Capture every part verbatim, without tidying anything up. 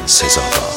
سزاوار.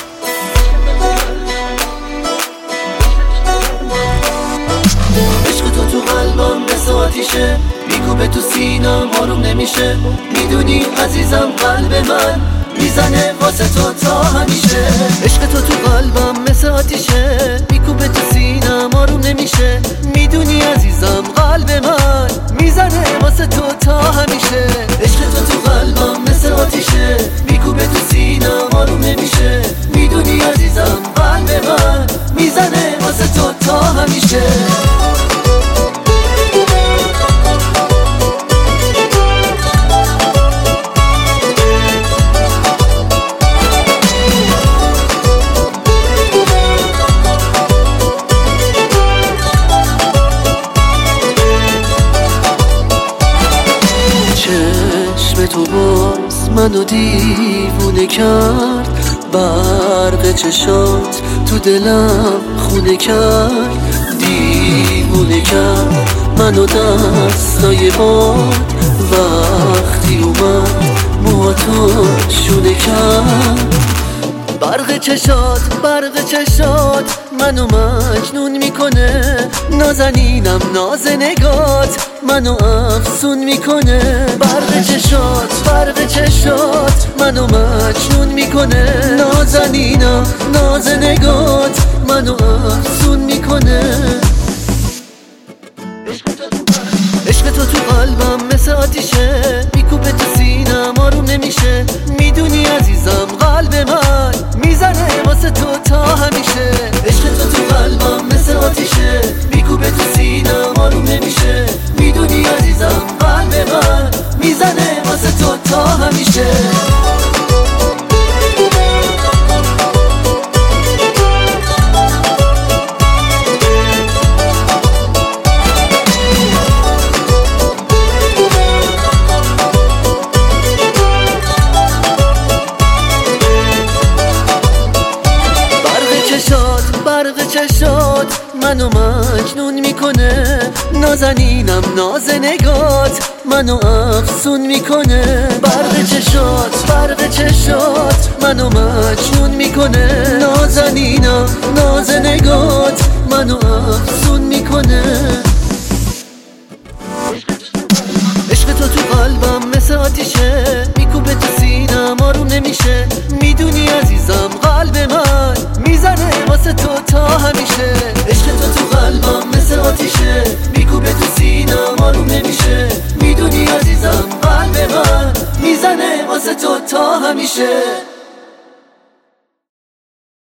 عشق تو تو قلبم مثل آتیشه، میکوبه تو سینم آروم نمیشه. میدونی عزیزم قلب من میزنه واسه تو تا همیشه. عشق تو تو قلبم مثل آتیشه، میکوبه تو سینم آروم نمیشه. میدونی عزیزم قلب من میزنه واسه تو تا همیشه. عشق تو تو قلبم مثل آتیشه، میکوبه تو سینم آروم نمیشه. میدونی عزیزم قلب من میزنه واسه تو تا همیشه. چشم تو باز منو دیوونه کرد، برق چشات تو دلم خونه کرد. دیوونه کرد منو دستای باد، وقتی اومد موهاتو شونه کرد. برق چشات برق چشات منو مجنون میکنه. نازنینم ناز نگات منو افسون میکنه. برق چشات برق چشات منو مجنون میکنه. نازنینم ناز نگات منو افسون میکنه. عشق تو تو قلبم مثل آتیشه، میکوبه تو سینم آروم نمیشه. میدونی عزیزم قلب من میزنه واسه تو تا همیشه. عشق تو تو قلبم مثل آتیشه، میکوبه تو سینم آروم نمیشه. میدونی عزیزم قلب من میزنه واسه تو تا همیشه. برق چشات منو مجنون میکنه. نازنینم ناز نگات منو افسون میکنه. برق چشات برق چشات منو مجنون میکنه. نازنینم ناز نگات منو افسون میکنه. عشق تو تو قلبم مثل آتیشه، میکوبه تو سینم آروم نمیشه. میدونی عزیزم قلب من میزنه واسه تو تا همیشه. عشق تو تو قلبم مثل آتیشه، میکوبه تو سینم آروم نمیشه. میدونی عزیزم قلب من میزنه واسه تو تا همیشه.